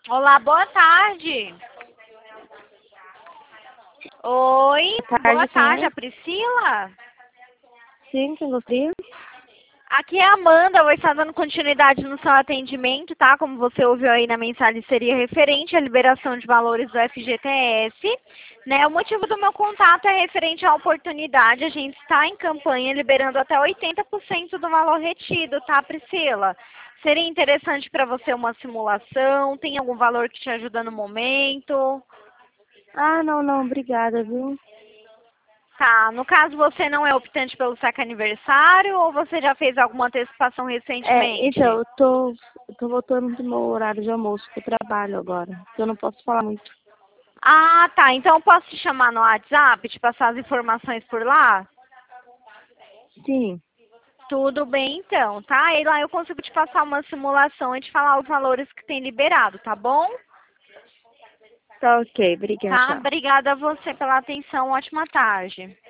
Olá, boa tarde. Oi, Boa boa tarde, tarde, quem a é? Priscila? Sim, quem gostaria? Aqui é a Amanda, vou estar dando continuidade no seu atendimento, tá? Como você ouviu aí na mensagem, seria referente à liberação de valores do FGTS, né? O motivo do meu contato é referente à oportunidade, a gente está em campanha liberando até 80% do valor retido, tá, Priscila? Seria interessante para você uma simulação? Tem algum valor que te ajuda no momento? Ah, não, obrigada, viu? Tá, no caso você não é optante pelo saque aniversário ou você já fez alguma antecipação Então, recentemente? eu tô voltando do meu horário de almoço pro trabalho agora, então eu não posso falar muito. Ah, tá. Então eu posso te chamar no WhatsApp, te passar as informações por lá? Sim, Tudo bem então, tá? E lá eu consigo te passar uma simulação e te falar os valores que tem liberado, tá bom? tá ok, obrigada, Tá? tchau. Obrigada a você pela atenção. Ótima tarde.